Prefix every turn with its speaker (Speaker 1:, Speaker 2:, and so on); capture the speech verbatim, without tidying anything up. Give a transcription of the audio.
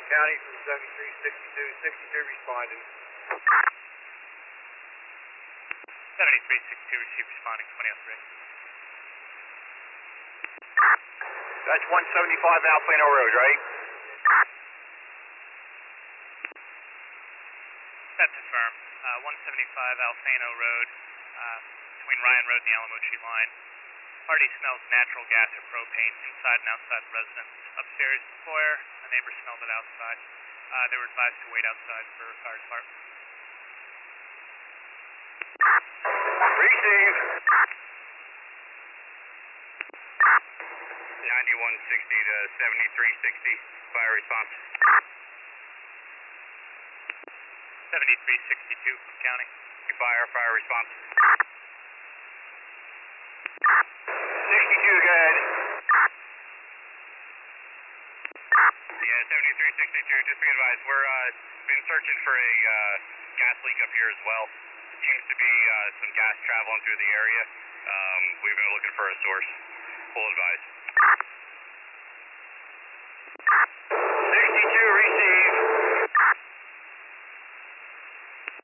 Speaker 1: County from seventy-three sixty-two, sixty-two responding.
Speaker 2: seventy-three sixty-two, receive responding, twenty oh three.
Speaker 1: That's one seventy-five Alfano Road, right?
Speaker 2: That's affirmed. Uh, one seventy-five Alfano Road, uh, between Ryan Road and the Alamo Tree line. Party smells natural gas or propane inside and outside the residence. Upstairs in the foyer, a neighbor smelled it outside. Uh, they were advised to wait outside for fire department.
Speaker 1: Receive.
Speaker 3: ninety-one sixty to seventy-three sixty, fire response.
Speaker 2: seventy-three sixty-two from county.
Speaker 3: Fire, fire response.
Speaker 1: sixty-two, go ahead.
Speaker 3: Yeah, seventy-three sixty-two, just be advised, we're uh, been searching for a uh, gas leak up here as well. Seems to be uh, some gas traveling through the area. Um, we've been looking for a source. Full advise.